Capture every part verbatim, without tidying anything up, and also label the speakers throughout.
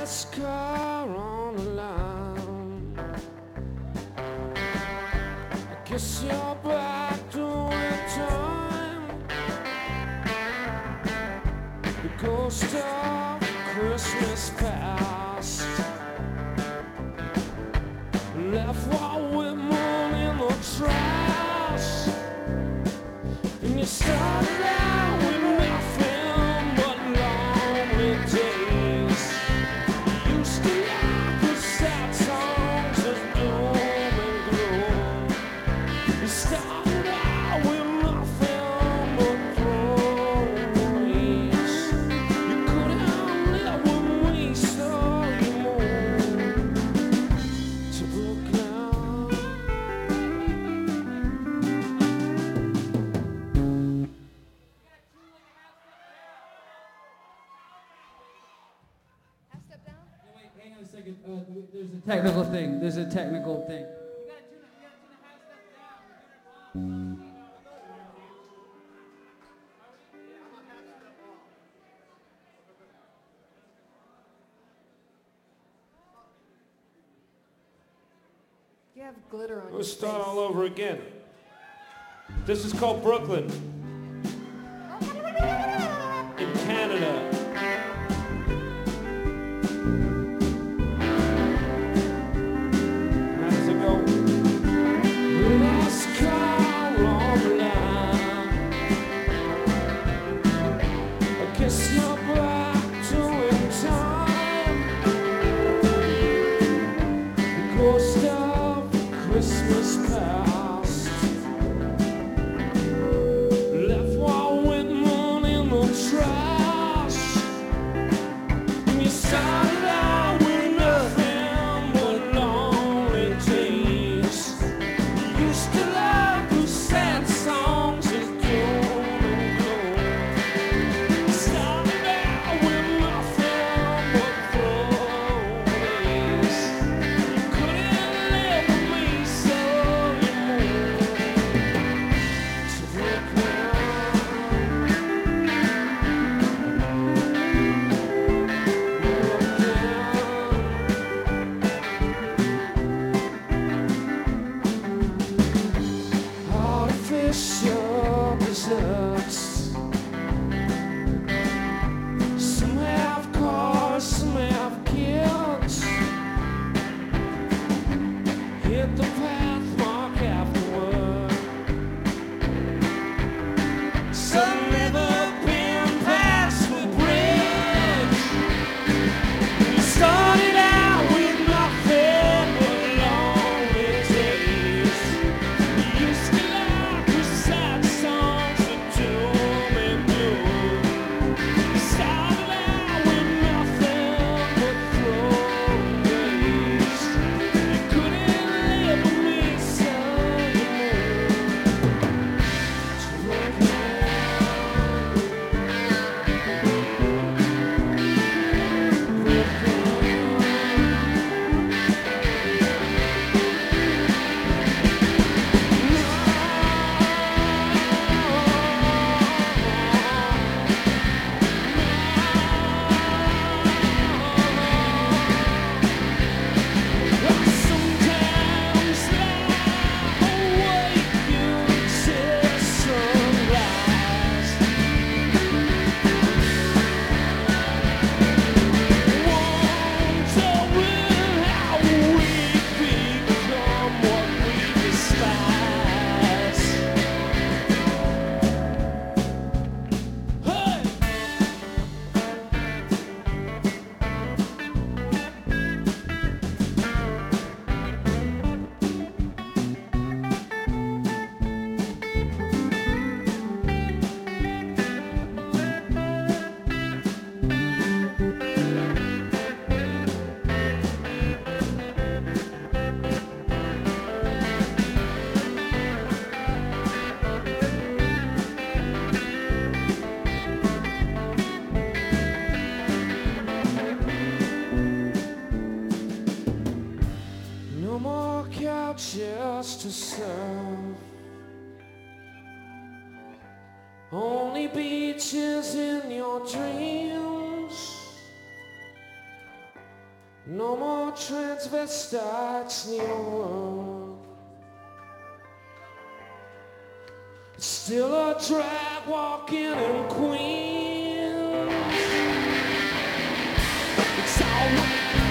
Speaker 1: last car on the line. I guess you're back doing time. The ghost of Christmas past left while we're mourning the trash. And you started out with nothing but lonely days. You used to laugh with sad songs of doom and gloom. You started out with nothing but throwaways. You couldn't live with me, so you moved to Brooklyn.
Speaker 2: Half step down?
Speaker 3: No, wait, hang on a second. Uh, there's a technical thing. There's a technical thing.
Speaker 2: You have glitter on your
Speaker 1: We'll start
Speaker 2: face.
Speaker 1: all over again. This is called Brooklyn in Canada. How does it go? Last car on the line. I guess you're back doing time. The ghost of Christmas past left while we're mourning the trash. And you started out with nothing but lonely days. You used to love those sad songs of doom and gloom. You started out with nothing but throwaways. You couldn't live with me, so you moved to Brooklyn. Artificial desserts. Some have cars, some have kids. Hit the path mark afterward. Some never been past the bridge. You started out with nothing but lonely days. You used to laugh with sad songs of doom and gloom. You started out with nothing but throwaways. You couldn't live with me, so you moved to Brooklyn. Sometimes I awake you till sunrise. Wonder with how we become what we despise. Hey! No more couches to serve. Only beaches in your dreams. No more transvestites in your world. It's still a drag walking in Queens. It's always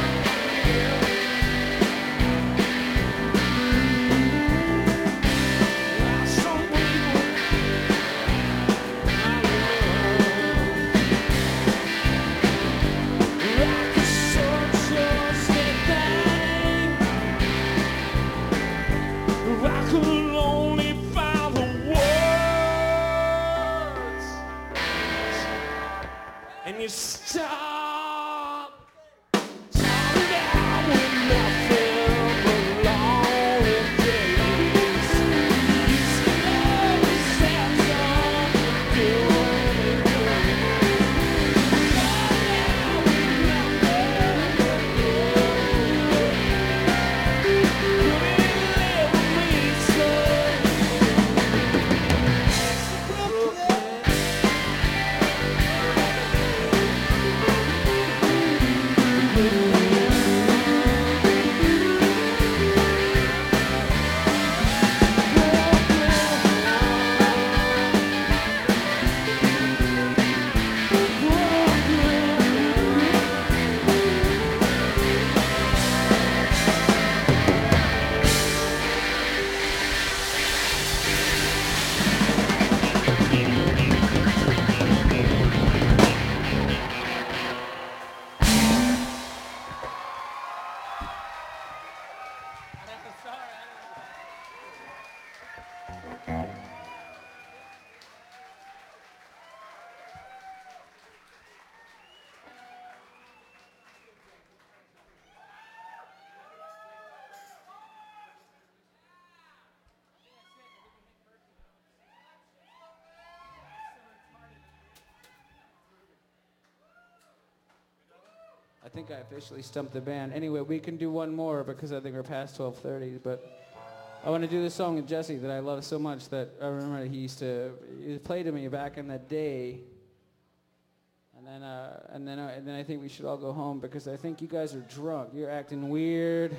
Speaker 1: and you stop talking down with nothing but lonely days. You slowly set something doing it. Talking down with nothing but lonely days. Couldn't live with me, son. Brooklyn. I think I officially stumped the band. Anyway, we can do one more because I think we're past twelve thirty, but I want to do this song with Jesse that I love so much that I remember he used to he play to me back in the day. And then, uh, and then, uh, and then I think we should all go home because I think you guys are drunk. You're acting weird.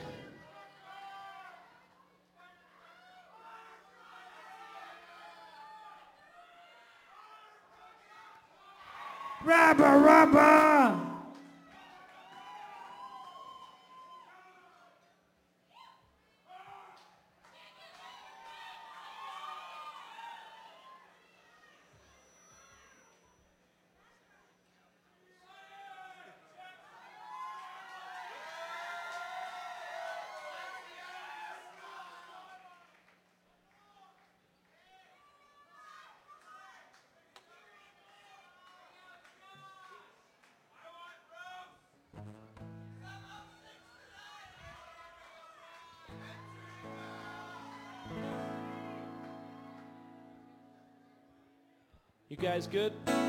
Speaker 1: Rubber, rubber! You guys good?